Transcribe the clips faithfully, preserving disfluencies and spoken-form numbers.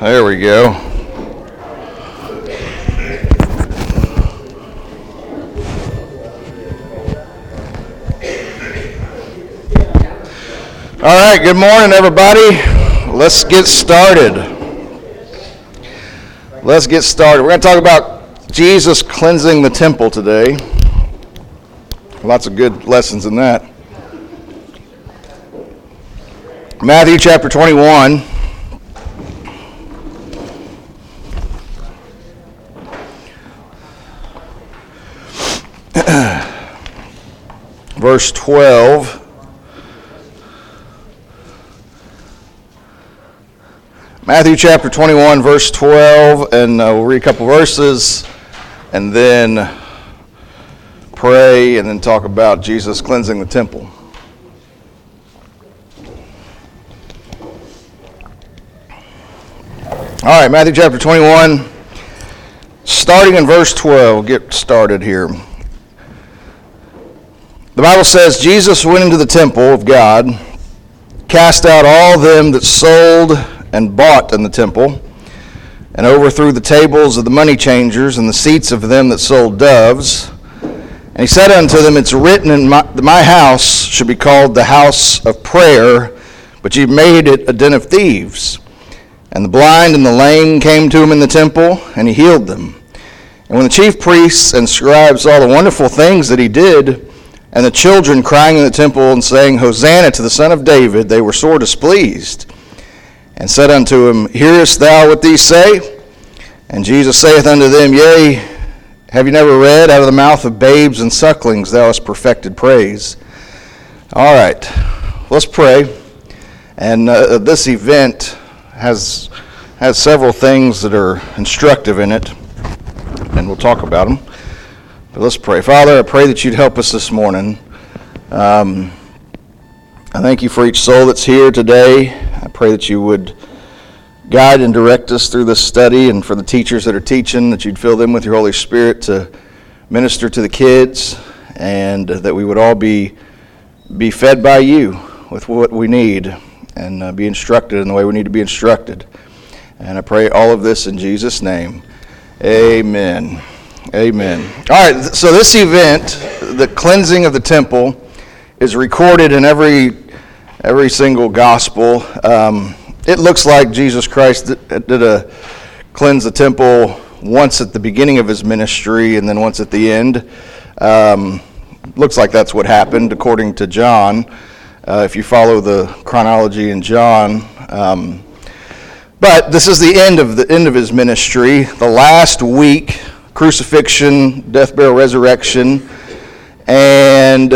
There we go. All right, good morning, everybody. Let's get started. Let's get started. We're going to talk about Jesus cleansing the temple today. Lots of good lessons in that. Matthew chapter twenty-one. Verse twelve. Matthew chapter twenty-one, verse twelve, and uh, we'll read a couple verses, and then pray, and then talk about Jesus cleansing the temple. All right, Matthew chapter twenty-one, starting in verse twelve. We'll get started here. The Bible says, Jesus went into the temple of God, cast out all them that sold and bought in the temple, and overthrew the tables of the money changers and the seats of them that sold doves. And he said unto them, It's written, in my, my house should be called the house of prayer, but ye made it a den of thieves. And the blind and the lame came to him in the temple, and he healed them. And when the chief priests and scribes saw the wonderful things that he did, and the children crying in the temple and saying, Hosanna to the Son of David, they were sore displeased, and said unto him, Hearest thou what these say? And Jesus saith unto them, Yea, have you never read, out of the mouth of babes and sucklings thou hast perfected praise? All right, let's pray. And uh, this event has has several things that are instructive in it, and we'll talk about them. But let's pray. Father, I pray that you'd help us this morning. Um, I thank you for each soul that's here today. I pray that you would guide and direct us through this study, and for the teachers that are teaching, that you'd fill them with your Holy Spirit to minister to the kids, and that we would all be be fed by you with what we need, and uh, be instructed in the way we need to be instructed. And I pray all of this in Jesus' name. Amen. Amen. All right, so this event, the cleansing of the temple, is recorded in every every single gospel. Um, it looks like Jesus Christ did, did a cleanse the temple once at the beginning of his ministry and then once at the end. Um, looks like that's what happened according to John, uh, if you follow the chronology in John. Um, but this is the end of the end of his ministry, the last week. Crucifixion, death, burial, resurrection, and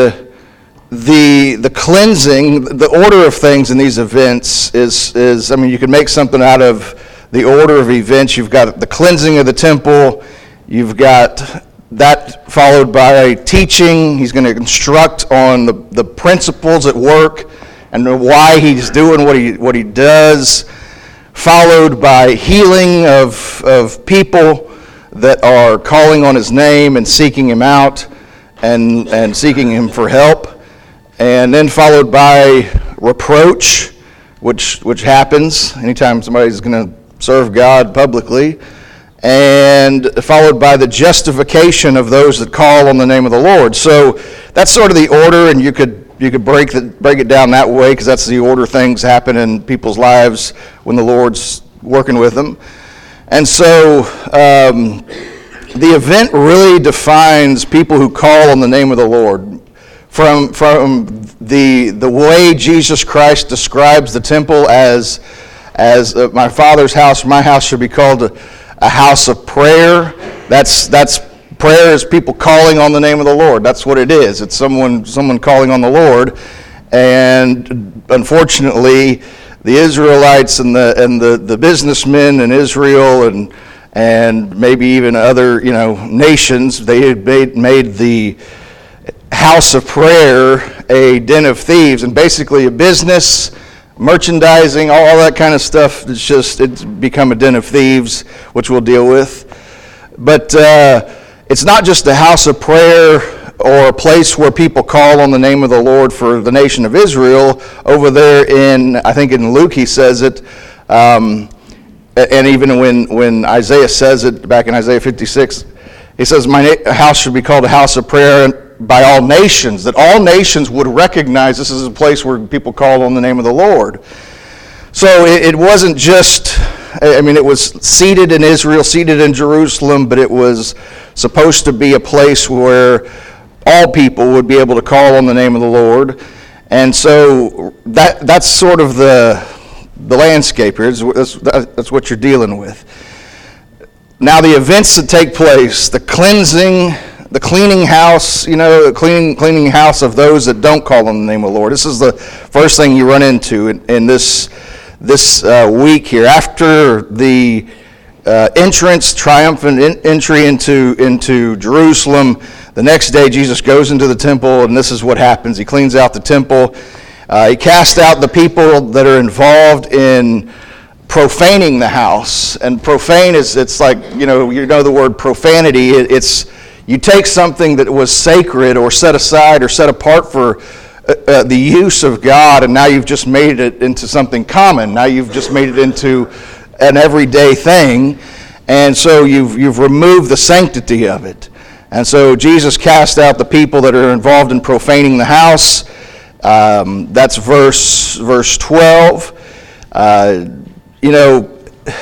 the the cleansing, the order of things in these events is, is I mean, you could make something out of the order of events. You've got the cleansing of the temple, you've got that followed by teaching. He's going to instruct on the, the principles at work and why he's doing what he what he does, followed by healing of of people that are calling on his name and seeking him out and and seeking him for help, and then followed by reproach, which which happens anytime somebody's going to serve God publicly, and followed by the justification of those that call on the name of the Lord. So that's sort of the order, and you could you could break the, break it down that way, because that's the order things happen in people's lives when the Lord's working with them. And so um, the event really defines people who call on the name of the Lord. From from the the way Jesus Christ describes the temple as as uh, my Father's house, my house should be called a, a house of prayer. That's that's prayer is people calling on the name of the Lord. That's what it is. It's someone someone calling on the Lord. And unfortunately, the Israelites and the and the, the businessmen in Israel and and maybe even other you know nations, they had made made the house of prayer a den of thieves, and basically a business, merchandising, all that kind of stuff. It's just it's become a den of thieves, which we'll deal with. But uh, it's not just a house of prayer or a place where people call on the name of the Lord for the nation of Israel. Over there in, I think in Luke he says it, um, and even when, when Isaiah says it back in Isaiah fifty-six, he says, my house should be called a house of prayer by all nations, that all nations would recognize this is a place where people call on the name of the Lord. So it, it wasn't just, I mean, it was seated in Israel, seated in Jerusalem, but it was supposed to be a place where all people would be able to call on the name of the Lord. And so that that's sort of the the landscape here. That's, that's what you're dealing with. Now the events that take place, the cleansing, the cleaning house, you know, the cleaning, cleaning house of those that don't call on the name of the Lord. This is the first thing you run into in, in this this uh, week here. After the uh, entrance, triumphant in, entry into, into Jerusalem, the next day Jesus goes into the temple, and this is what happens. He cleans out the temple. Uh, he casts out the people that are involved in profaning the house. And profane is, it's like, you know, you know the word profanity. It, it's, you take something that was sacred or set aside or set apart for uh, uh, the use of God, and now you've just made it into something common. Now you've just made it into an everyday thing. And so you've you've removed the sanctity of it. And so Jesus cast out the people that are involved in profaning the house. Um, that's verse verse twelve. Uh, you know,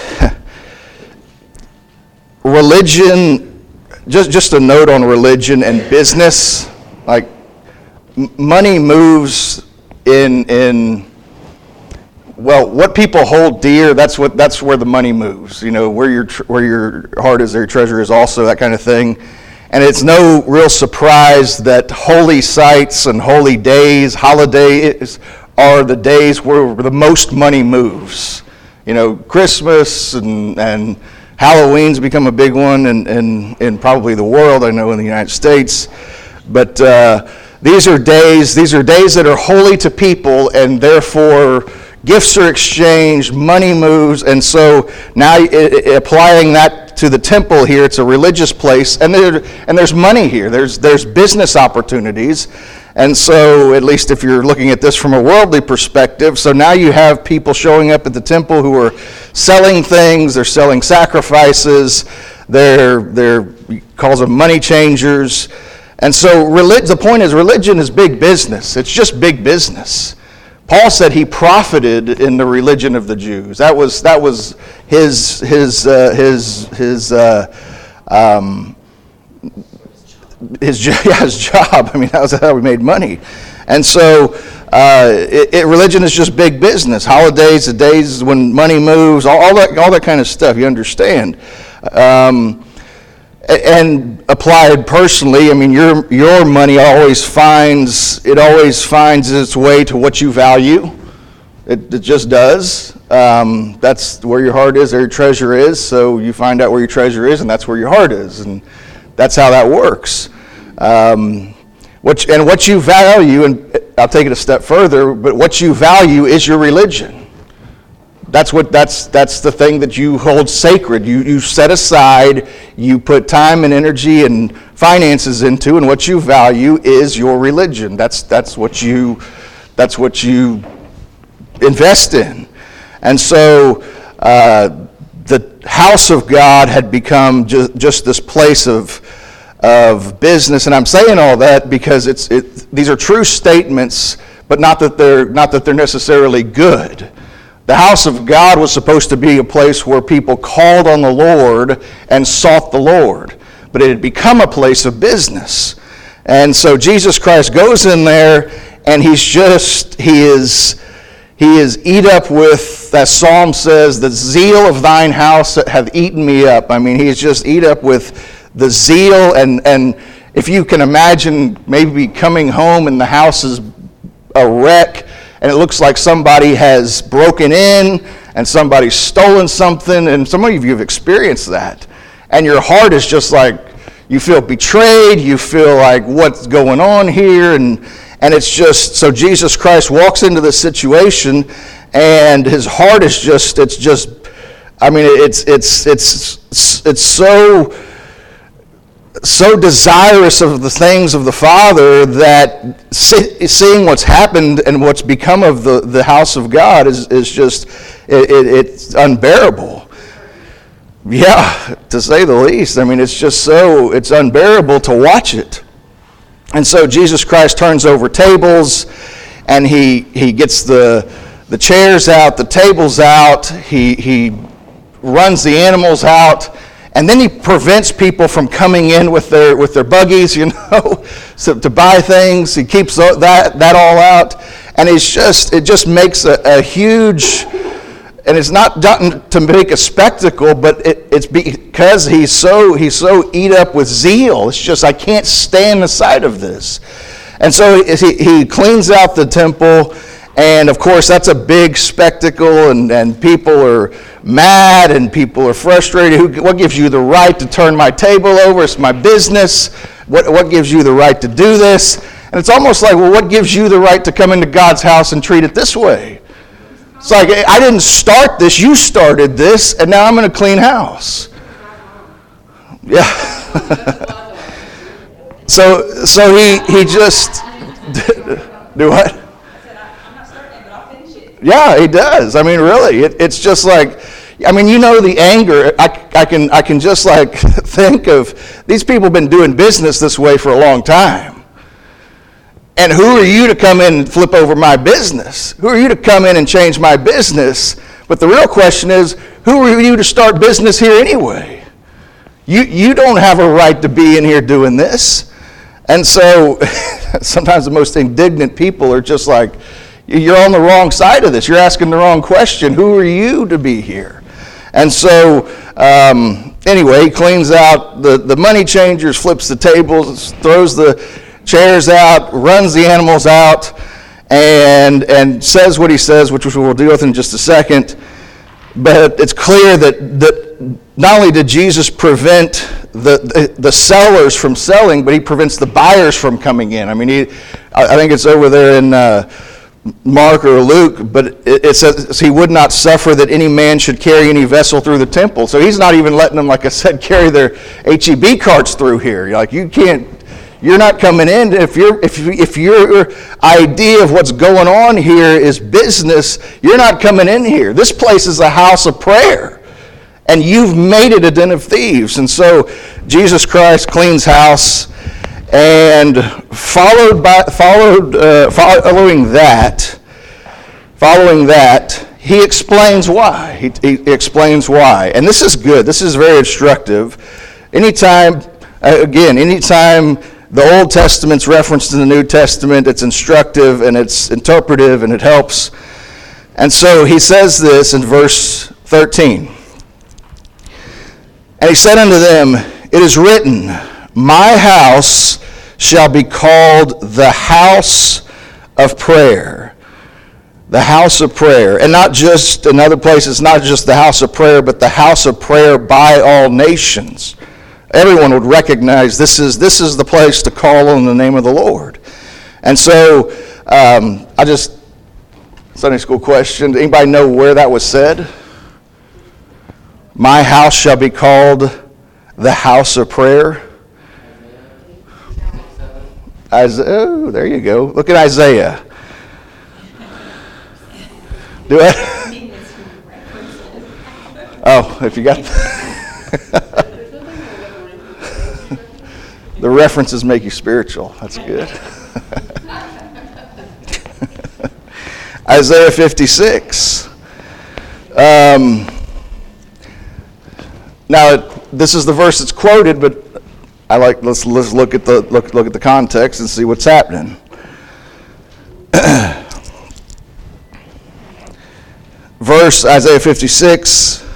religion, just, just a note on religion and business, like m- money moves in, in, well, what people hold dear, that's what that's where the money moves. You know, where your, tr- where your heart is, there your treasure is also, that kind of thing. And it's no real surprise that holy sites and holy days, holidays, are the days where the most money moves. You know, Christmas and, and Halloween's become a big one in, in, in probably the world, I know in the United States. But uh, these are days, these are days that are holy to people, and therefore gifts are exchanged, money moves, and so now it, it, applying that to the temple here, it's a religious place, and there and there's money here. There's there's business opportunities, and so at least if you're looking at this from a worldly perspective, so now you have people showing up at the temple who are selling things. They're selling sacrifices. They're they're he calls them money changers, and so relig- the point is religion is big business. It's just big business. Paul said he profited in the religion of the Jews. That was that was his his uh, his his uh, um, his yeah, his job. I mean, that was how he made money. And so, uh, it, it, religion is just big business. Holidays, the days when money moves, all, all that all that kind of stuff. You understand? Um, And applied personally, I mean, your your money always finds it always finds its way to what you value. It, it just does. Um, that's where your heart is, there your treasure is. So you find out where your treasure is, and that's where your heart is, and that's how that works. Um, what and what you value, and I'll take it a step further. But what you value is your religion. That's what that's that's the thing that you hold sacred. You you set aside, you put time and energy and finances into, and what you value is your religion. That's that's what you that's what you invest in. And so uh, the house of God had become just, just this place of of business. And I'm saying all that because it's it, these are true statements, but not that they're not that they're necessarily good. The house of God was supposed to be a place where people called on the Lord and sought the Lord. But it had become a place of business. And so Jesus Christ goes in there, and he's just, he is, he is eat up with, that psalm says, the zeal of thine house hath eaten me up. I mean, he's just eat up with the zeal, and, and if you can imagine maybe coming home and the house is a wreck, and it looks like somebody has broken in and somebody's stolen something, and some of you have experienced that. And your heart is just like, you feel betrayed, you feel like, what's going on here? And and it's just, so Jesus Christ walks into this situation, and his heart is just, it's just, I mean, it's it's it's it's so so desirous of the things of the Father that see, seeing what's happened and what's become of the, the house of God is, is just, it, it, it's unbearable. Yeah, to say the least. I mean, it's just so, it's unbearable to watch it. And so Jesus Christ turns over tables, and he he gets the the chairs out, the tables out, he he runs the animals out, and then he prevents people from coming in with their with their buggies, you know, so to buy things. He keeps that that all out, and it's just it just makes a, a huge, and it's not done to make a spectacle, but it, it's because he's so he's so eat up with zeal. It's just, I can't stand the sight of this. And so he, he cleans out the temple, and of course that's a big spectacle, and, and people are mad, and people are frustrated. Who, what gives you the right to turn my table over? It's my business. What, what gives you the right to do this? And it's almost like, well, what gives you the right to come into God's house and treat it this way? It's like, I didn't start this, you started this, and now I'm going to clean house. Yeah. so so he, he just, do what? Yeah, he does. I mean, really, it, it's just like, I mean, you know, the anger, I, I can I can just like think of, these people have been doing business this way for a long time. And who are you to come in and flip over my business? Who are you to come in and change my business? But the real question is, who are you to start business here anyway? You you don't have a right to be in here doing this. And so sometimes the most indignant people are just like, you're on the wrong side of this. You're asking the wrong question. Who are you to be here? And so um, anyway, he cleans out the, the money changers, flips the tables, throws the chairs out, runs the animals out, and and says what he says, which we'll deal with in just a second. But it's clear that, that not only did Jesus prevent the, the the sellers from selling, but he prevents the buyers from coming in. I mean, he, I think it's over there in uh, Mark or Luke, but it, it says he would not suffer that any man should carry any vessel through the temple. So he's not even letting them, like I said, carry their H E B carts through here. You're like, you can't. You're not coming in. If you're if you, if your idea of what's going on here is business, you're not coming in here. This place is a house of prayer, and you've made it a den of thieves. And so Jesus Christ cleans house, and followed by followed uh, following that, following that, he explains why. He, he explains why, and this is good. This is very instructive. Anytime, again, anytime the Old Testament's referenced in the New Testament, it's instructive and it's interpretive and it helps. And so he says this in verse thirteen. And he said unto them, it is written, my house shall be called the house of prayer. The house of prayer. And not just, in other places, not just the house of prayer, but the house of prayer by all nations. Everyone would recognize this is this is the place to call on the name of the Lord. And so, um, I just, Sunday school question, anybody know where that was said? My house shall be called the house of prayer. Isaiah, oh, there you go. Look at Isaiah. Do it. Oh, if you got the references make you spiritual. That's good. Isaiah fifty-six. Um, now, this is the verse that's quoted, but I like let's let's look at the look look at the context and see what's happening. Verse Isaiah fifty-six,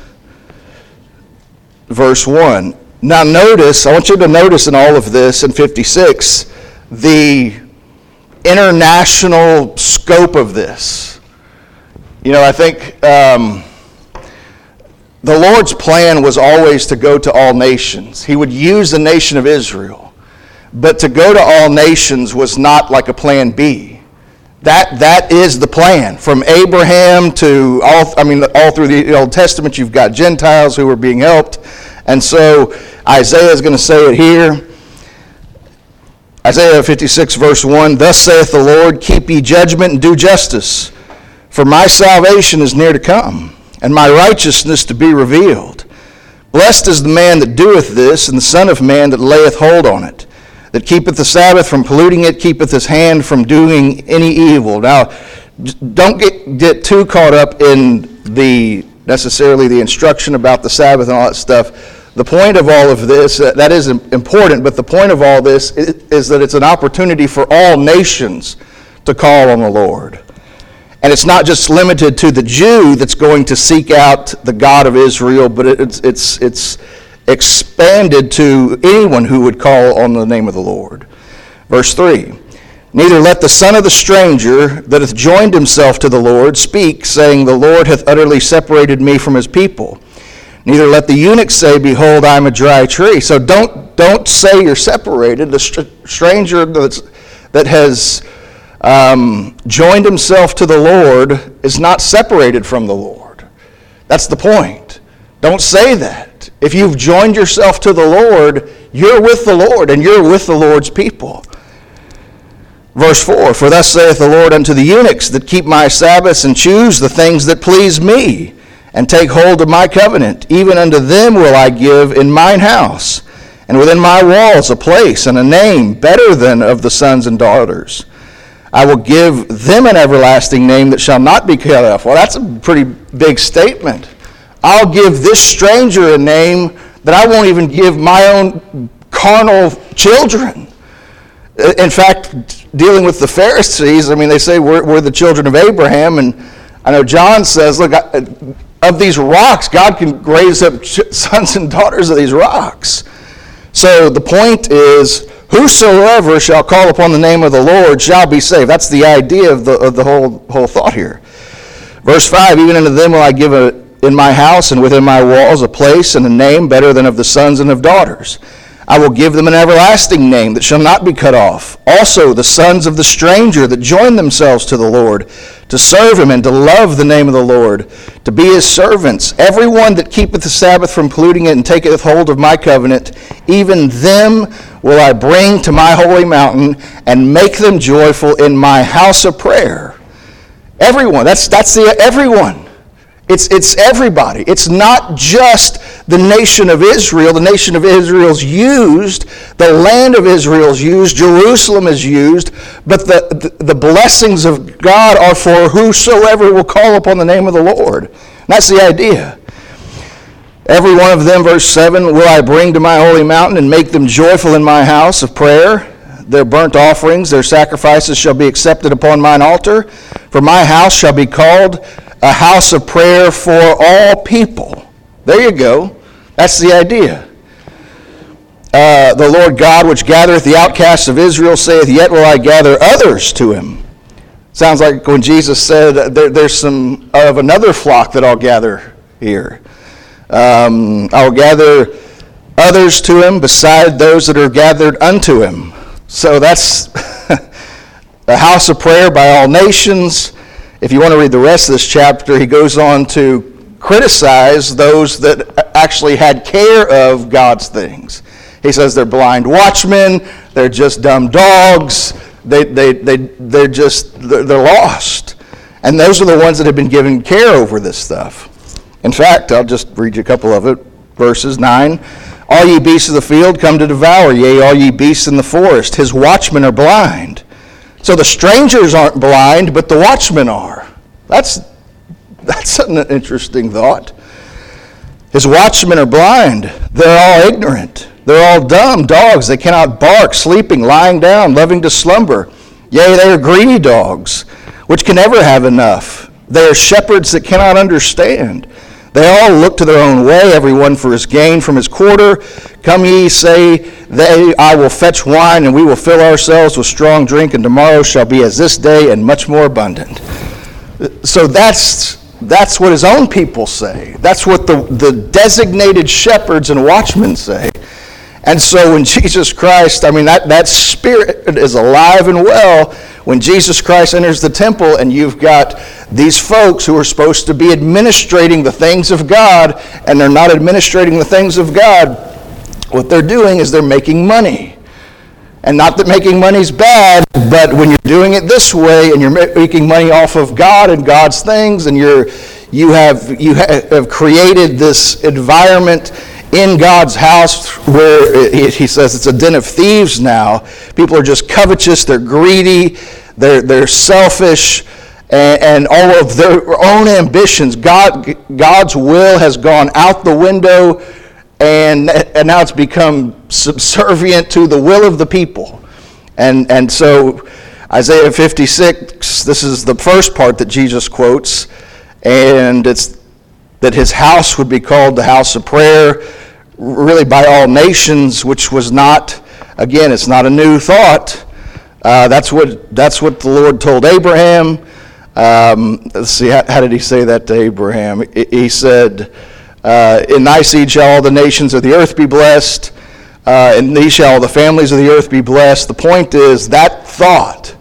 verse one. Now notice, I want you to notice in all of this in fifty-six, the international scope of this. You know, I think um, the Lord's plan was always to go to all nations. He would use the nation of Israel. But to go to all nations was not like a plan B. That that is the plan. From Abraham to all, I mean, all through the Old Testament, you've got Gentiles who are being helped. And so Isaiah is going to say it here. Isaiah fifty-six, verse one, thus saith the Lord, keep ye judgment and do justice, for my salvation is near to come, and my righteousness to be revealed. Blessed is the man that doeth this, and the Son of Man that layeth hold on it, that keepeth the Sabbath from polluting it, keepeth his hand from doing any evil. Now, don't get, get too caught up in the necessarily the instruction about the Sabbath and all that stuff. The point of all of this, uh, that is important, but the point of all this is, is that it's an opportunity for all nations to call on the Lord. And it's not just limited to the Jew that's going to seek out the God of Israel, but it's it's it's expanded to anyone who would call on the name of the Lord. Verse three, neither let the son of the stranger that hath joined himself to the Lord speak, saying, the Lord hath utterly separated me from his people. Neither let the eunuch say, behold, I am a dry tree. So don't don't say you're separated. The str- stranger that's, that has um, joined himself to the Lord is not separated from the Lord. That's the point. Don't say that. If you've joined yourself to the Lord, you're with the Lord, and you're with the Lord's people. Verse four, for thus saith the Lord unto the eunuchs that keep my Sabbaths and choose the things that please me, and take hold of my covenant, even unto them will I give in mine house, and within my walls a place and a name better than of the sons and daughters. I will give them an everlasting name that shall not be cut off. Well, that's a pretty big statement. I'll give this stranger a name that I won't even give my own carnal children. In fact, dealing with the Pharisees, I mean, they say we're, we're the children of Abraham, and I know John says, look, I, of these rocks, God can raise up sons and daughters of these rocks. So the point is, whosoever shall call upon the name of the Lord shall be saved. That's the idea of the of the whole whole thought here. Verse five, even unto them will I give a, in my house and within my walls a place and a name better than of the sons and of daughters. I will give them an everlasting name that shall not be cut off. Also the sons of the stranger that join themselves to the Lord, to serve him and to love the name of the Lord, to be his servants. Everyone that keepeth the Sabbath from polluting it and taketh hold of my covenant, even them will I bring to my holy mountain and make them joyful in my house of prayer. Everyone, that's that's the everyone. It's it's everybody. It's not just the nation of Israel. The nation of Israel's used, the land of Israel's used, Jerusalem is used, but the, the, the blessings of God are for whosoever will call upon the name of the Lord. And that's the idea. Every one of them, verse seven, will I bring to my holy mountain and make them joyful in my house of prayer. Their burnt offerings, their sacrifices shall be accepted upon mine altar. For my house shall be called a house of prayer for all people. There you go. That's the idea. Uh, the Lord God, which gathereth the outcasts of Israel, saith, yet will I gather others to him. Sounds like when Jesus said, there, there's some of another flock that I'll gather here. Um, I'll gather others to him beside those that are gathered unto him. So that's a house of prayer by all nations. If you want to read the rest of this chapter, he goes on to criticize those that actually had care of God's things. He says they're blind watchmen, they're just dumb dogs, they, they, they, they're just, they're, they're lost. And those are the ones that have been given care over this stuff. In fact, I'll just read you a couple of it. Verses nine, all ye beasts of the field come to devour, yea, all ye beasts in the forest. His watchmen are blind. So the strangers aren't blind, but the watchmen are. That's that's an interesting thought. His watchmen are blind. They're all ignorant. They're all dumb dogs. They cannot bark, sleeping, lying down, loving to slumber. Yea, they are greedy dogs, which can never have enough. They are shepherds that cannot understand. They all look to their own way, every one for his gain from his quarter. Come ye, say they, I will fetch wine, and we will fill ourselves with strong drink, and tomorrow shall be as this day, and much more abundant. So that's that's what his own people say. That's what the, the designated shepherds and watchmen say. And so when Jesus Christ, I mean, that, that spirit is alive and well. When Jesus Christ enters the temple and you've got these folks who are supposed to be administrating the things of God, and they're not administrating the things of God, what they're doing is they're making money. And not that making money is bad, but when you're doing it this way and you're making money off of God and God's things, and you're you have you have created this environment in God's house, where he says it's a den of thieves now. People are just covetous, they're greedy, they're, they're selfish, and, and all of their own ambitions. God, God's will has gone out the window, and, and now it's become subservient to the will of the people. And, and so Isaiah fifty-six, this is the first part that Jesus quotes, and it's that his house would be called the house of prayer, really by all nations, which was not, again, it's not a new thought. Uh, that's what that's what the Lord told Abraham. Um, let's see, how, how did he say that to Abraham? He, he said, uh, in thy seed shall all the nations of the earth be blessed, uh, in thee shall all the families of the earth be blessed. The point is that thought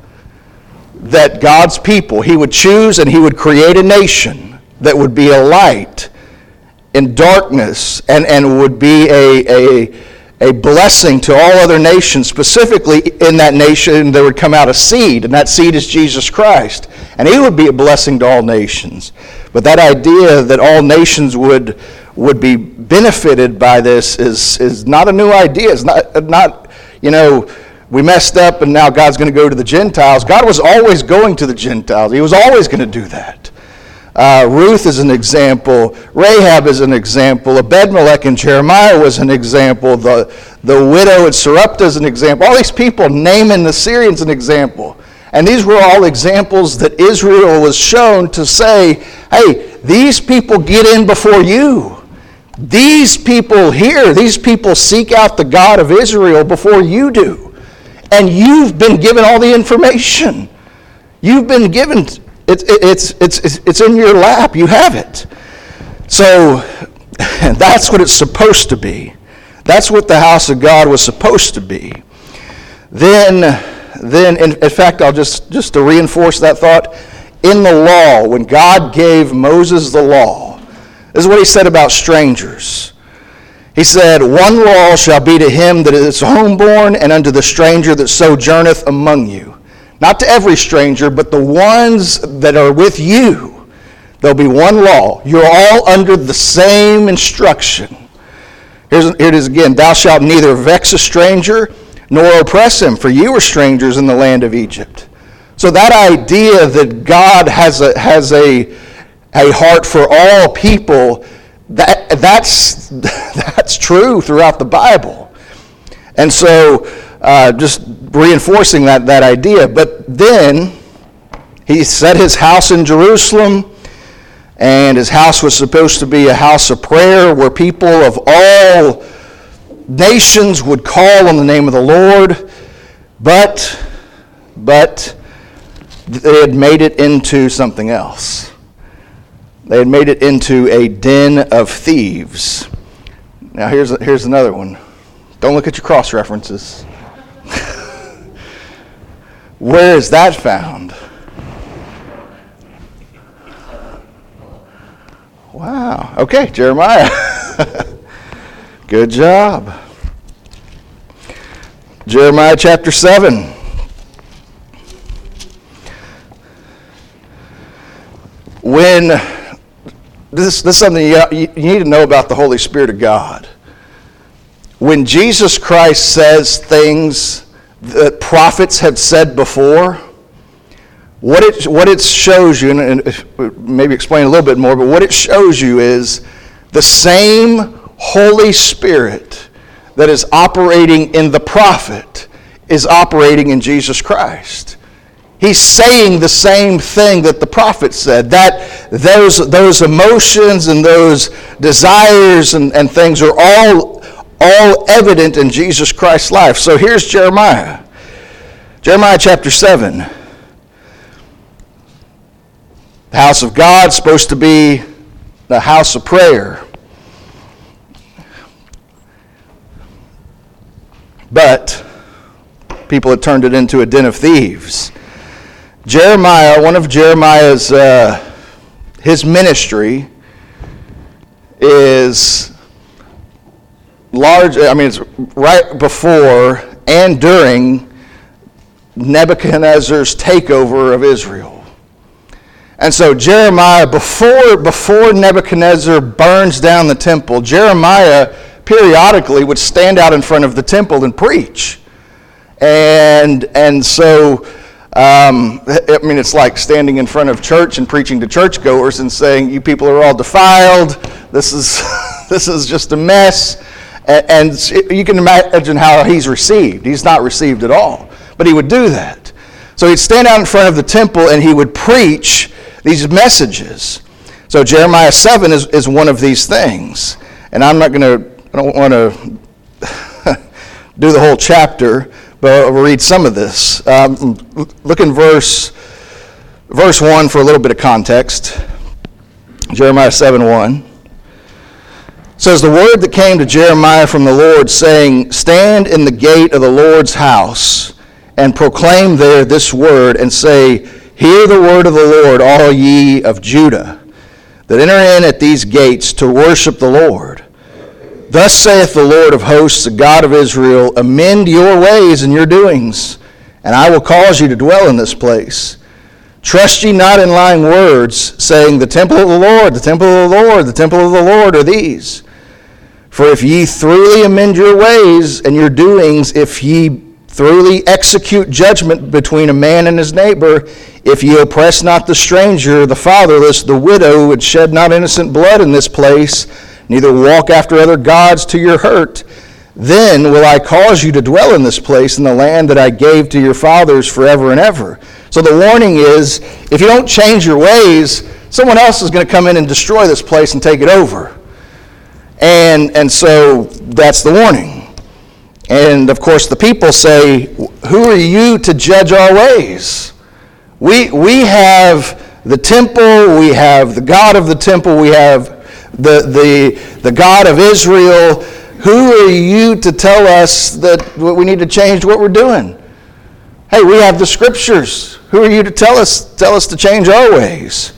that God's people, he would choose and he would create a nation that would be a light in darkness and, and would be a, a, a blessing to all other nations. Specifically, in that nation there would come out a seed, and that seed is Jesus Christ. And he would be a blessing to all nations. But that idea that all nations would would be benefited by this is, is not a new idea. It's not, not, you know, we messed up and now God's going to go to the Gentiles. God was always going to the Gentiles. He was always going to do that. Uh, Ruth is an example. Rahab is an example. Ebed-Melech and Jeremiah was an example. The, the widow at Sarepta is an example. All these people, Naaman the Syrian is an example. And these were all examples that Israel was shown to say, hey, these people get in before you. These people here, these people seek out the God of Israel before you do. And you've been given all the information. You've been given... It's, it's, it's, it's in your lap. You have it. So that's what it's supposed to be. That's what the house of God was supposed to be. Then, then in, in fact, I'll just, just to reinforce that thought, in the law, when God gave Moses the law, this is what he said about strangers. He said, one law shall be to him that is homeborn and unto the stranger that sojourneth among you. Not to every stranger, but the ones that are with you. There'll be one law. You're all under the same instruction. Here's, here it is again. Thou shalt neither vex a stranger nor oppress him, for you are strangers in the land of Egypt. So that idea that God has a, has a, a heart for all people, that, that's, that's true throughout the Bible. And so uh, just reinforcing that, that idea. But then he set his house in Jerusalem, and his house was supposed to be a house of prayer where people of all nations would call on the name of the Lord. But, but they had made it into something else. They had made it into a den of thieves. Now here's, here's another one. Don't look at your cross references. Where is that found? Wow. Okay, Jeremiah. Good job. Jeremiah chapter seven. When this, this is something you, you need to know about the Holy Spirit of God. When Jesus Christ says things that prophets have said before, what it what it shows you, and, and maybe explain a little bit more, but what it shows you is the same Holy Spirit that is operating in the prophet is operating in Jesus Christ. He's saying the same thing that the prophet said, that those, those emotions and those desires and, and things are all all evident in Jesus Christ's life. So here's Jeremiah. Jeremiah chapter seven. The house of God is supposed to be the house of prayer. But people had turned it into a den of thieves. Jeremiah, one of Jeremiah's, uh, his ministry is large, I mean, it's right before and during Nebuchadnezzar's takeover of Israel. And so Jeremiah, before, before Nebuchadnezzar burns down the temple, Jeremiah periodically would stand out in front of the temple and preach. And and so, um, I mean, it's like standing in front of church and preaching to churchgoers and saying, you people are all defiled, this is, this is just a mess. And, and you can imagine how he's received. He's not received at all. But he would do that. So he'd stand out in front of the temple and he would preach these messages. So Jeremiah seven is, is one of these things. And I'm not going to, I don't want to do the whole chapter, but I'll read some of this. Um, look in verse, verse one for a little bit of context. Jeremiah seven one. It says, the word that came to Jeremiah from the Lord, saying, stand in the gate of the Lord's house, and proclaim there this word, and say, hear the word of the Lord, all ye of Judah, that enter in at these gates to worship the Lord. Thus saith the Lord of hosts, the God of Israel, amend your ways and your doings, and I will cause you to dwell in this place. Trust ye not in lying words, saying, the temple of the Lord, the temple of the Lord, the temple of the Lord are these. For if ye throughly amend your ways and your doings, if ye throughly execute judgment between a man and his neighbor, if ye oppress not the stranger, the fatherless, the widow, and shed not innocent blood in this place, neither walk after other gods to your hurt, then will I cause you to dwell in this place in the land that I gave to your fathers forever and ever. So the warning is, if you don't change your ways, someone else is going to come in and destroy this place and take it over. And and so that's the warning. And of course the people say, who are you to judge our ways? We we have the temple, we have the God of the temple, we have the the the God of Israel. Who are you to tell us that we need to change what we're doing? Hey, we have the scriptures. Who are you to tell us tell us to change our ways?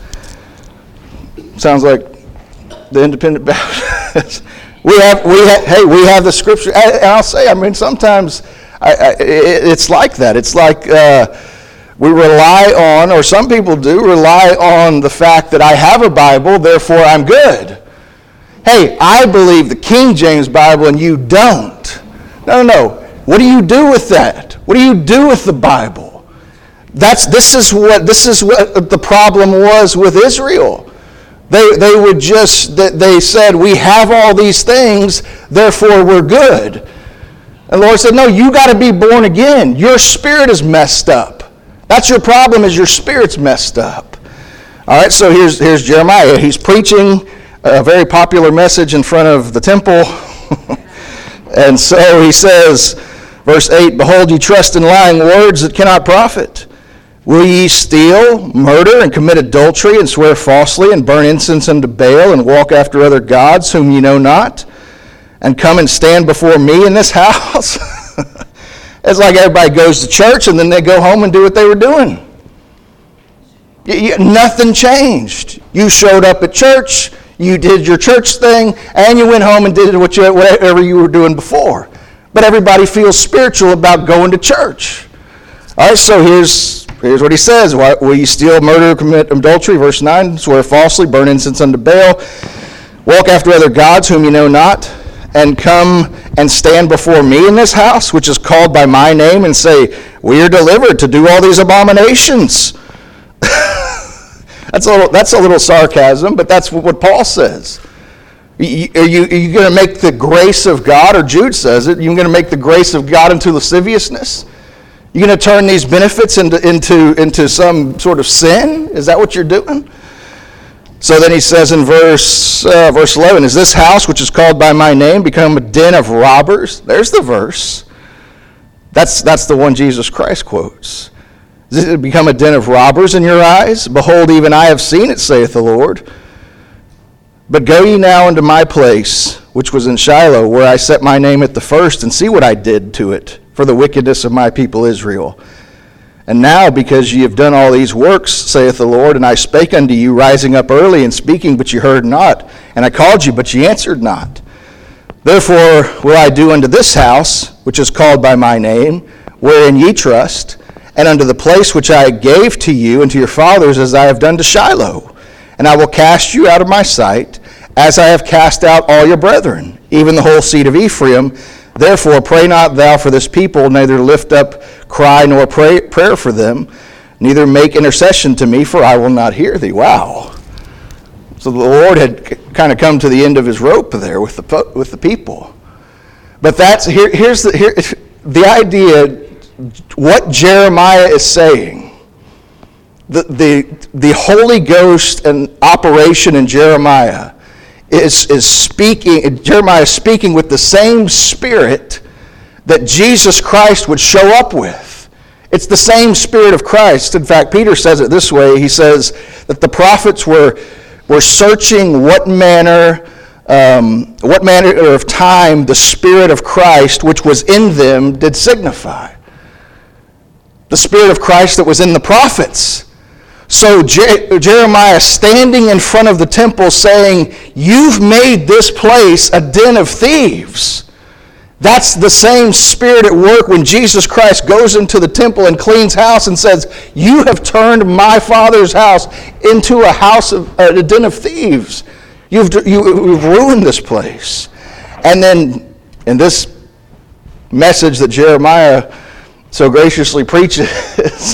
Sounds like the Independent Baptist. we have we have hey we have the scripture. And I'll say, I mean, sometimes I, I, it's like that. It's like uh, we rely on, or some people do rely on the fact that I have a Bible, therefore I'm good. Hey, I believe the King James Bible and you don't. No, no, no. What do you do with that? What do you do with the Bible? That's this is what this is what the problem was with Israel. They they would just they said, we have all these things, therefore we're good. And the Lord said, no, you got to be born again. Your spirit is messed up. That's your problem, is your spirit's messed up. All right, so here's here's Jeremiah. He's preaching a very popular message in front of the temple. And so he says, verse eight, behold, ye trust in lying words that cannot profit. Will ye steal, murder, and commit adultery, and swear falsely, and burn incense unto Baal, and walk after other gods whom ye know not, and come and stand before me in this house? It's like everybody goes to church, and then they go home and do what they were doing. You, you, nothing changed. You showed up at church, you did your church thing, and you went home and did what you, whatever you were doing before. But everybody feels spiritual about going to church. All right, so here's here's what he says. Will you steal, murder, commit adultery? Verse nine, swear falsely, burn incense unto Baal, walk after other gods whom you know not, and come and stand before me in this house, which is called by my name, and say, we are delivered to do all these abominations. That's a little, that's a little sarcasm, but that's what Paul says. Are you, are you, are you going to make the grace of God, or Jude says it, you're going to make the grace of God into lasciviousness? You're going to turn these benefits into, into, into some sort of sin? Is that what you're doing? So then he says in verse uh, verse eleven, is this house which is called by my name become a den of robbers? There's the verse. That's, that's the one Jesus Christ quotes. Does it become a den of robbers in your eyes? Behold, even I have seen it, saith the Lord. But go ye now into my place, which was in Shiloh, where I set my name at the first, and see what I did to it for the wickedness of my people Israel. And now, because ye have done all these works, saith the Lord, and I spake unto you, rising up early and speaking, but ye heard not, and I called you, but ye answered not. Therefore will I do unto this house, which is called by my name, wherein ye trust, and unto the place which I gave to you and to your fathers, as I have done to Shiloh. And I will cast you out of my sight, as I have cast out all your brethren, even the whole seed of Ephraim. Therefore pray not thou for this people, neither lift up cry nor pray, prayer for them, neither make intercession to me, for I will not hear thee. Wow. So the Lord had kind of come to the end of his rope there with the with the people. But that's here. Here's the here the idea. What Jeremiah is saying. The, the, the Holy Ghost and operation in Jeremiah is, is speaking, Jeremiah is speaking with the same spirit that Jesus Christ would show up with. It's the same spirit of Christ. In fact, Peter says it this way. He says that the prophets were, were searching what manner, um, what manner of time the Spirit of Christ, which was in them, did signify. The Spirit of Christ that was in the prophets. So Je- Jeremiah standing in front of the temple saying, you've made this place a den of thieves. That's the same spirit at work when Jesus Christ goes into the temple and cleans house and says, you have turned my Father's house into a house of a den of thieves. You've, you, you've ruined this place. And then in this message that Jeremiah so graciously preaches,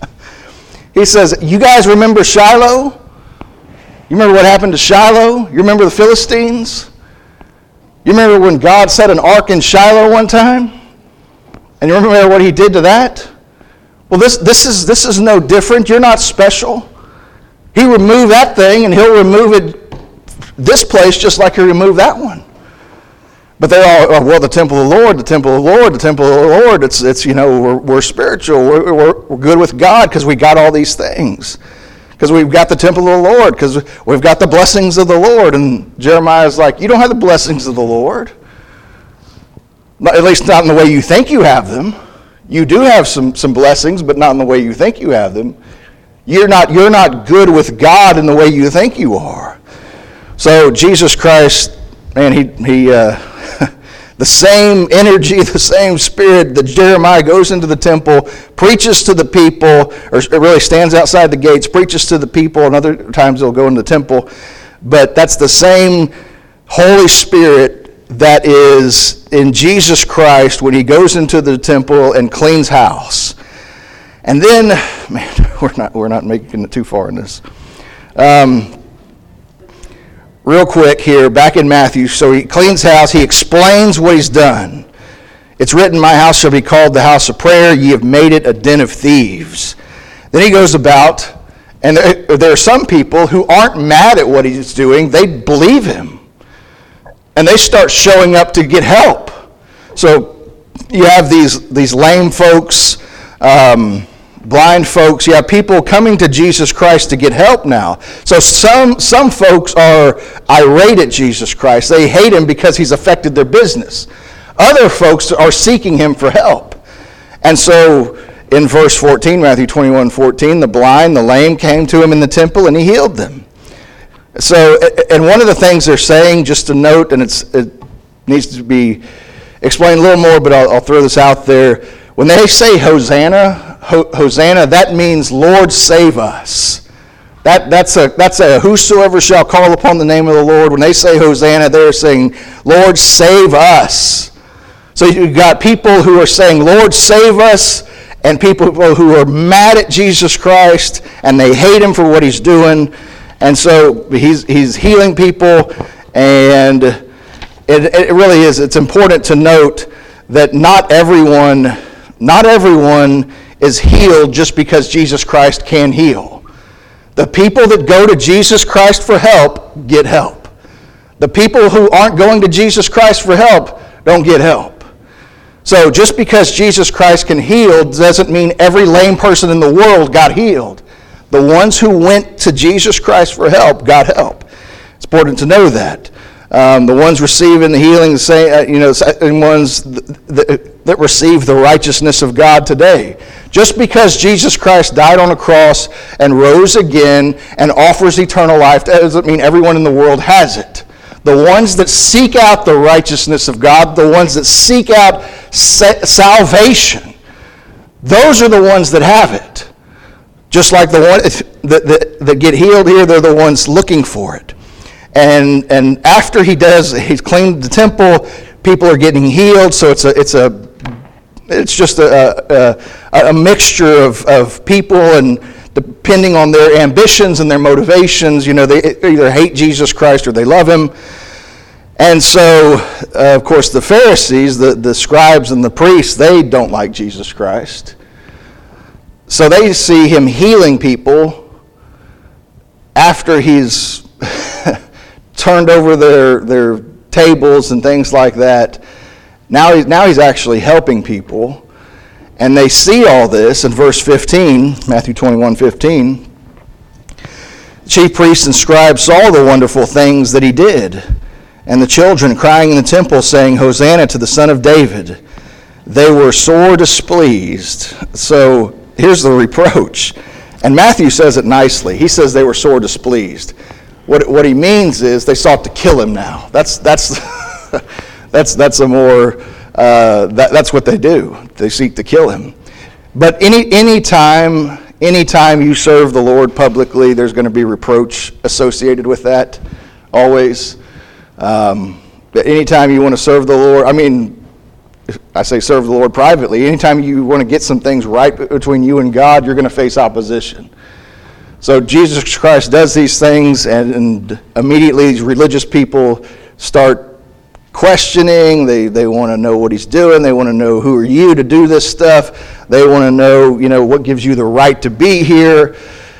he says, you guys remember Shiloh? You remember what happened to Shiloh? You remember the Philistines? You remember when God set an ark in Shiloh one time? And you remember what he did to that? Well, this, this is this is no different. You're not special. He removed that thing, and he'll remove it, this place, just like he removed that one. But they're all, oh, well, the temple of the Lord, the temple of the Lord, the temple of the Lord. It's, it's you know, we're, we're spiritual. We're, we're, we're good with God because we got all these things. Because we've got the temple of the Lord. Because we've got the blessings of the Lord. And Jeremiah's like, you don't have the blessings of the Lord. Not, at least not in the way you think you have them. You do have some, some blessings, but not in the way you think you have them. You're not, you're not good with God in the way you think you are. So Jesus Christ, man, he... he uh, the same energy, the same spirit that Jeremiah goes into the temple, preaches to the people, or really stands outside the gates, preaches to the people, and other times he'll go into the temple. But that's the same Holy Spirit that is in Jesus Christ when he goes into the temple and cleans house. And then, man, we're not we're not making it too far in this. Um, Real quick here, back in Matthew, so he cleans house, he explains what he's done. It's written, my house shall be called the house of prayer, ye have made it a den of thieves. Then he goes about, and there, there are some people who aren't mad at what he's doing, they believe him. And they start showing up to get help. So you have these, these lame folks, um, blind folks, you have people coming to Jesus Christ to get help now. So some some folks are irate at Jesus Christ. They hate him because he's affected their business. Other folks are seeking him for help. And so in verse fourteen, Matthew twenty-one fourteen, the blind, the lame came to him in the temple and he healed them. So, and one of the things they're saying, just to note, and it's, it needs to be explained a little more, but I'll, I'll throw this out there. When they say Hosanna, Hosanna, that means Lord save us. That, that's a that's a whosoever shall call upon the name of the Lord. When they say Hosanna, they're saying, Lord save us. So you've got people who are saying, Lord save us, and people who are mad at Jesus Christ, and they hate him for what he's doing. And so he's he's healing people, and it, it really is, it's important to note that not everyone, not everyone is healed just because Jesus Christ can heal. The people that go to Jesus Christ for help get help. The people who aren't going to Jesus Christ for help don't get help. So just because Jesus Christ can heal doesn't mean every lame person in the world got healed. The ones who went to Jesus Christ for help got help. It's important to know that. Um, the ones receiving the healing, say, uh, you know, and ones that, that receive the righteousness of God today. Just because Jesus Christ died on a cross and rose again and offers eternal life doesn't mean everyone in the world has it. The ones that seek out the righteousness of God, the ones that seek out sa- salvation, those are the ones that have it. Just like the ones that, that, that get healed here, they're the ones looking for it. And and after he does, he's cleaned the temple, people are getting healed, so it's a it's a it's just a a, a mixture of, of people, and depending on their ambitions and their motivations, you know, they either hate Jesus Christ or they love him. And so, uh, of course, the Pharisees, the, the scribes and the priests, they don't like Jesus Christ. So they see him healing people after he's turned over their their tables and things like that. Now he's, now he's actually helping people. And they see all this in verse fifteen, Matthew twenty-one fifteen. Chief priests and scribes saw the wonderful things that he did, and the children crying in the temple, saying, Hosanna to the Son of David. They were sore displeased. So here's the reproach. And Matthew says it nicely. He says they were sore displeased. What what he means is they sought to kill him now. That's that's that's that's a more uh, that, that's what they do. They seek to kill him. But any any time any time you serve the Lord publicly, there's going to be reproach associated with that. Always. Um, but anytime you want to serve the Lord, I mean, I say serve the Lord privately. Anytime you want to get some things right between you and God, you're going to face opposition. So Jesus Christ does these things, and, and immediately these religious people start questioning. They they want to know what he's doing. They want to know, who are you to do this stuff? They want to know, you know, what gives you the right to be here?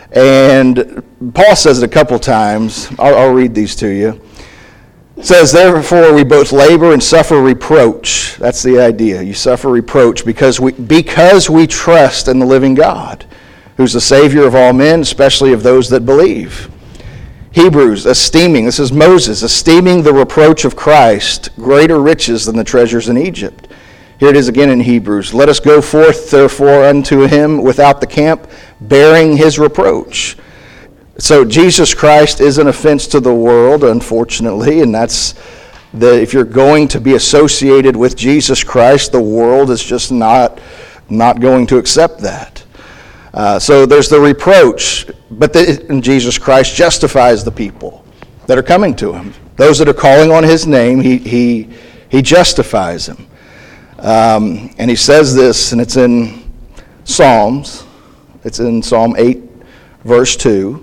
And Paul says it a couple times. I'll, I'll read these to you. It says, therefore we both labor and suffer reproach. That's the idea. You suffer reproach because we because we trust in the living God, who's the Savior of all men, especially of those that believe. Hebrews, esteeming, this is Moses, esteeming the reproach of Christ greater riches than the treasures in Egypt. Here it is again in Hebrews. Let us go forth, therefore, unto him without the camp, bearing his reproach. So Jesus Christ is an offense to the world, unfortunately, and that's the if you're going to be associated with Jesus Christ, the world is just not not going to accept that. Uh, so there's the reproach, but the, and Jesus Christ justifies the people that are coming to him. Those that are calling on his name, he he he justifies them. Um, and he says this, and it's in Psalms. It's in Psalm eight, verse two.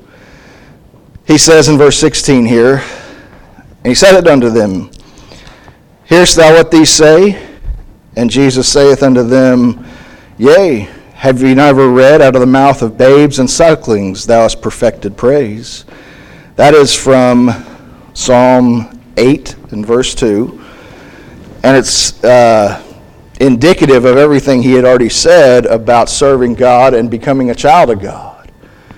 He says in verse sixteen here, and he said it unto them, Hearest thou what these say? And Jesus saith unto them, Yea, have ye never read, out of the mouth of babes and sucklings thou hast perfected praise? That is from Psalm eight and verse two. And it's uh, indicative of everything he had already said about serving God and becoming a child of God.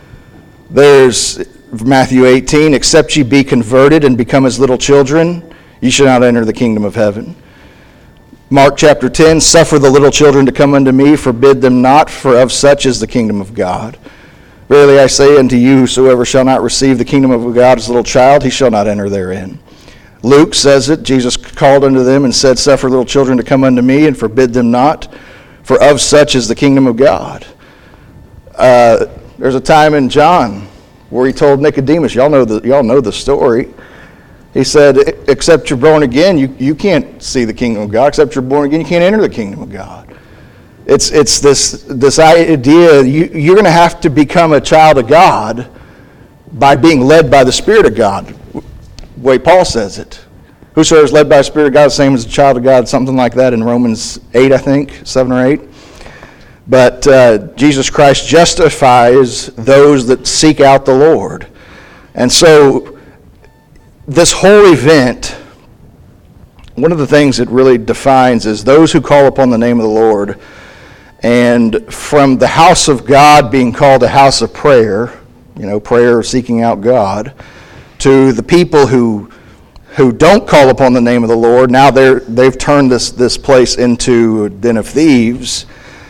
There's Matthew eighteen, except ye be converted and become as little children, ye shall not enter the kingdom of heaven. Mark chapter ten, suffer the little children to come unto me, forbid them not, for of such is the kingdom of God. Verily I say unto you, whosoever shall not receive the kingdom of God as a little child, he shall not enter therein. Luke says it, Jesus called unto them and said, Suffer little children to come unto me, and forbid them not, for of such is the kingdom of God. Uh, there's a time in John where he told Nicodemus, y'all know the y'all know the story. He said, except you're born again, you, you can't see the kingdom of God. Except you're born again, you can't enter the kingdom of God. It's it's this this idea, you, you're going to have to become a child of God by being led by the Spirit of God. The way Paul says it. Whosoever is led by the Spirit of God, the same as a child of God, something like that in Romans eight, I think, seven or eight. But uh, Jesus Christ justifies those that seek out the Lord. And so this whole event, one of the things it really defines is those who call upon the name of the Lord. And from the house of God being called a house of prayer, you know, prayer seeking out God, to the people who who don't call upon the name of the Lord, now they're they've turned this, this place into a den of thieves.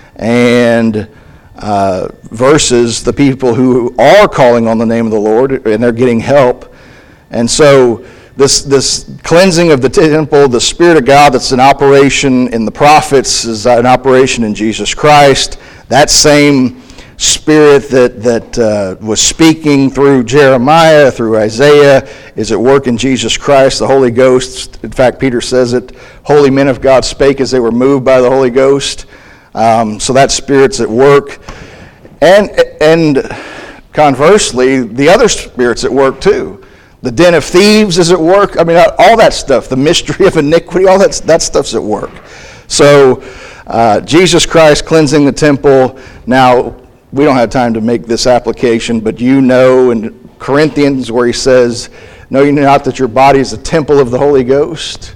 And uh, versus the people who are calling on the name of the Lord and they're getting help. And so this this cleansing of the temple, the Spirit of God that's in operation in the prophets is an operation in Jesus Christ. That same Spirit that, that uh, was speaking through Jeremiah, through Isaiah, is at work in Jesus Christ, the Holy Ghost. In fact, Peter says it, holy men of God spake as they were moved by the Holy Ghost. Um, so that Spirit's at work. And, and conversely, the other Spirit's at work too. The den of thieves is at work. I mean, all that stuff, the mystery of iniquity, all that, that stuff's at work. So uh, Jesus Christ cleansing the temple. Now, we don't have time to make this application, but you know in Corinthians where he says, know you not that your body is a temple of the Holy Ghost?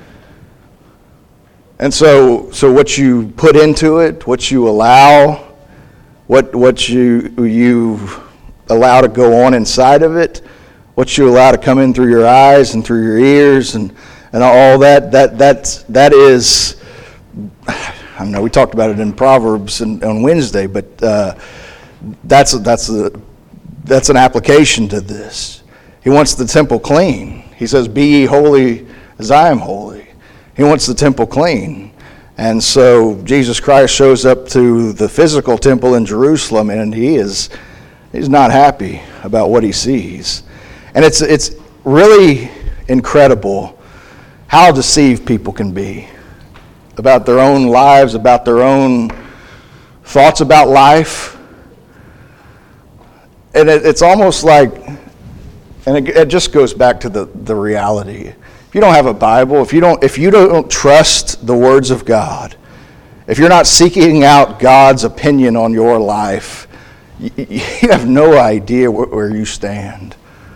And so so what you put into it, what you allow, what what you you allow to go on inside of it, what you allow to come in through your eyes and through your ears and, and all that, that that that is, I don't know, we talked about it in Proverbs and, on Wednesday, but uh, that's a, that's a, that's an application to this. He wants the temple clean. He says, "Be ye holy as I am holy." He wants the temple clean. And so Jesus Christ shows up to the physical temple in Jerusalem, and he is he's not happy about what he sees. And it's it's really incredible how deceived people can be about their own lives, about their own thoughts about life. And it, it's almost like, and it, it just goes back to the, the reality. If you don't have a Bible, if you don't if you don't trust the words of God, if you're not seeking out God's opinion on your life, you, you have no idea where, where you stand.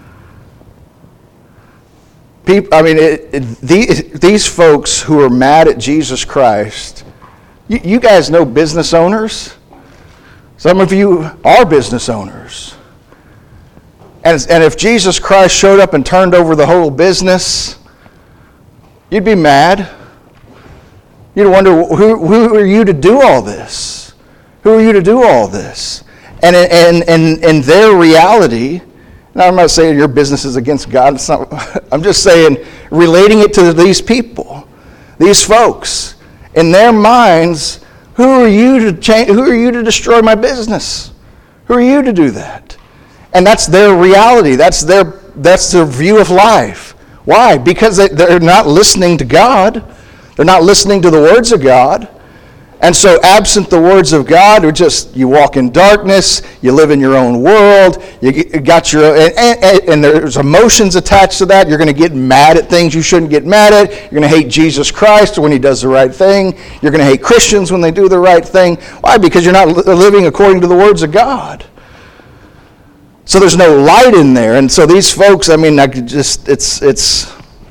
People, I mean, it, it, these, these folks who are mad at Jesus Christ, you, you guys know business owners. Some of you are business owners. And, and if Jesus Christ showed up and turned over the whole business, you'd be mad. You'd wonder, who, who are you to do all this? Who are you to do all this? And in, in, in their reality, now, I'm not saying your business is against God. It's not, I'm just saying, relating it to these people, these folks. In their minds, who are you to change? Who are you to destroy my business? Who are you to do that? And that's their reality. That's their that's their view of life. Why? Because they, they're not listening to God. They're not listening to the words of God. And so absent the words of God, or just you walk in darkness, you live in your own world, you got your and, and, and there's emotions attached to that. You're going to get mad at things you shouldn't get mad at. You're going to hate Jesus Christ when he does the right thing. You're going to hate Christians when they do the right thing. Why? Because you're not living according to the words of God. So there's no light in there. And so these folks, I mean, I could just it's it's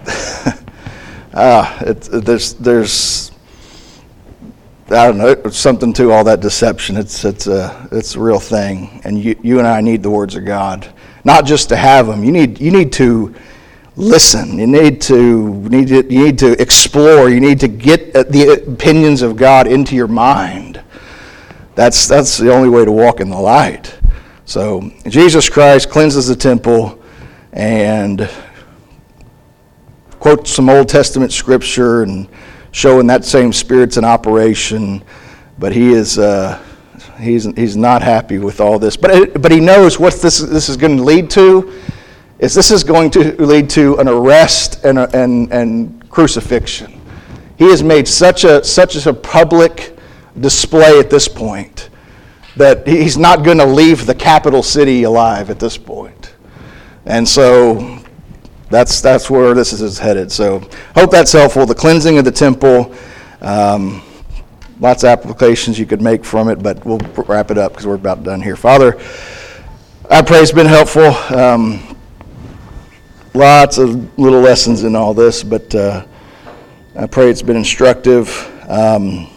uh, it, there's there's I don't know, it's something to all that deception. It's it's a it's a real thing, and you you and I need the words of God, not just to have them. You need you need to listen. You need to need to, you need to explore. You need to get the opinions of God into your mind. That's that's the only way to walk in the light. So Jesus Christ cleanses the temple and quotes some Old Testament scripture and showing that same Spirit's in operation, but he is uh, he's he's not happy with all this. But it, but he knows what this this is going to lead to. Is this is going to lead to an arrest and a, and and crucifixion. He has made such a such a public display at this point that he's not going to leave the capital city alive at this point, and so. That's that's where this is headed. So hope that's helpful. The cleansing of the temple, um, lots of applications you could make from it, but we'll wrap it up because we're about done here. Father, I pray it's been helpful. Um, lots of little lessons in all this, but uh, I pray it's been instructive. Um,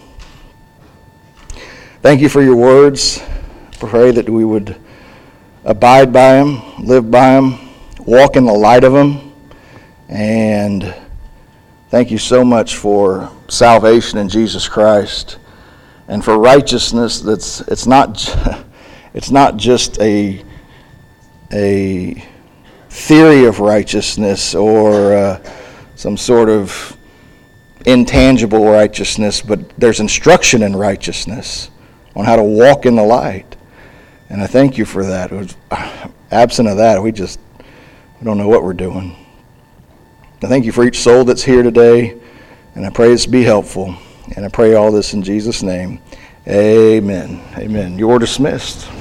thank you for your words. Pray that we would abide by them, live by them, walk in the light of them, and thank you so much for salvation in Jesus Christ and for righteousness. That's it's not it's not just a a theory of righteousness or uh, some sort of intangible righteousness, but there's instruction in righteousness on how to walk in the light. And I thank you for that. It was, absent of that, we just we don't know what we're doing. I thank you for each soul that's here today, and I pray this be helpful. And I pray all this in Jesus' name. Amen. Amen. You're dismissed.